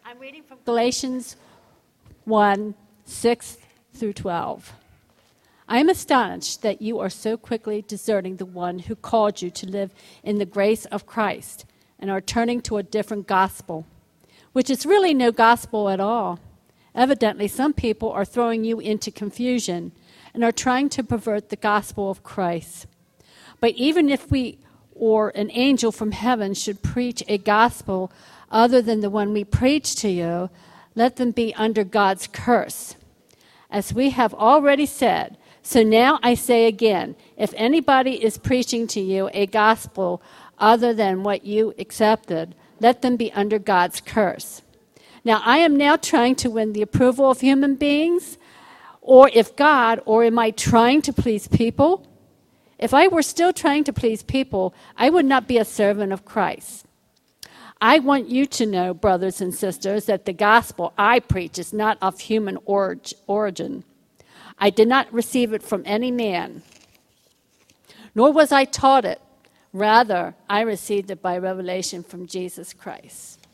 I'm reading from Galatians 1, 6 through 12. I am astonished that you are so quickly deserting the one who called you to live in the grace of Christ and are turning to a different gospel, which is really no gospel at all. Evidently, some people are throwing you into confusion and are trying to pervert the gospel of Christ. But even if we or an angel from heaven should preach a gospel other than the one we preach to you, let them be under God's curse. As we have already said, so now I say again, if anybody is preaching to you a gospel other than what you accepted, let them be under God's curse. Now, I am now trying to win the approval of human beings, or if God, or am I trying to please people? If I were still trying to please people, I would not be a servant of Christ. I want you to know, brothers and sisters, that the gospel I preach is not of human origin. I did not receive it from any man, nor was I taught it. Rather, I received it by revelation from Jesus Christ.